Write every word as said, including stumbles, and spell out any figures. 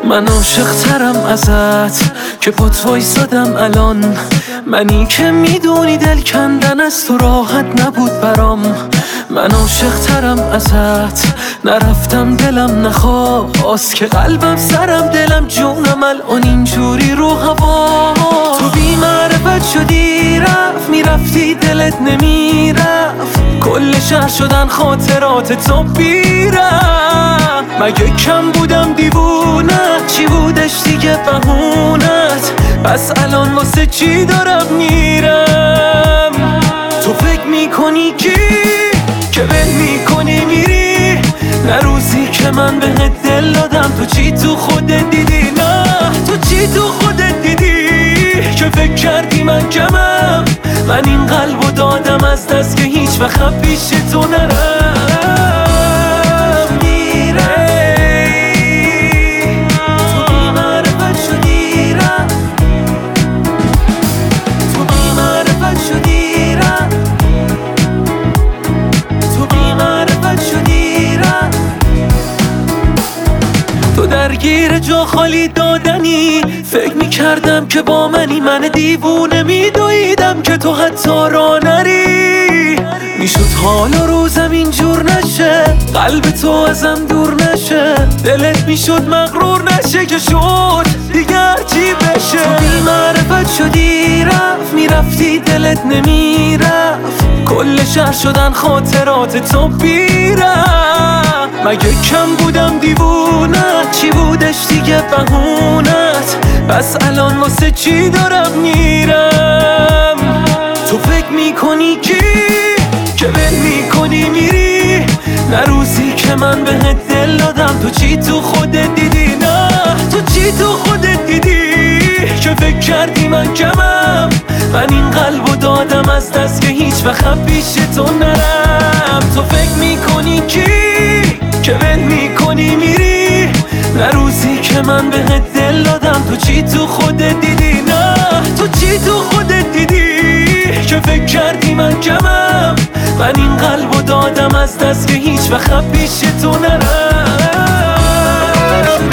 من عاشق ترم ازت که پات وایسادم الان، منی که میدونی دل کندن از تو راحت نبود برام. من عاشق ترم ازت، نرفتم دلم نخواست که قلبم سرم دلم جونم الان اینجوری رو هوا. تو بی معرفت شدی رفت میرفتی دلت نمیرفت، کل شهر شدن خاطرات تو بیرم. مگه کم بودم دیوونه، چی بودش دیگه بهونت؟ پس الان واسه چی دارم میرم؟ تو فکر میکنی کی که ول میکنی میری؟ نه روزی که من بهت دل دادم تو چی تو خودت دیدی؟ نه تو چی تو خودت دیدی که فکر کردی من کمم؟ من این قلبو دادم از دست که هیچ وقت پیش تو نرم. درگیر جا خالی دادنی، فکر میکردم که با منی، من دیوونه میدویدم که تو حتی را نری. میشد حال و روزم اینجور نشه، قلب تو ازم دور نشه، دلت میشد مغرور نشه که شد دیگر چی بشه. تو بی معرفت شدی رفت میرفتی دلت نمیرفت، کل شهر شدن خاطرات تو بیرم. مگه کم بودم دیوونه، چی بودش دیگه بهونت؟ پس الان واسه چی دارم میرم؟ تو فکر میکنی کی که ول میکنی میری؟ نه روزی که من بهت دل دادم تو چی تو خودت دیدی؟ نه تو چی تو خودت دیدی که فکر کردی من کمم؟ من این قلبو دادم از دست که هیچ وقت پیش تو نرم. تو فکر میکنی کی که ول میکنی میری؟ نه روزی که من بهت دل دادم تو چی تو خودت دیدی؟ نه تو چی تو خودت دیدی که فکر کردی من کمم؟ من این قلبو دادم از دست که هیچ وقت پیش تو نرم.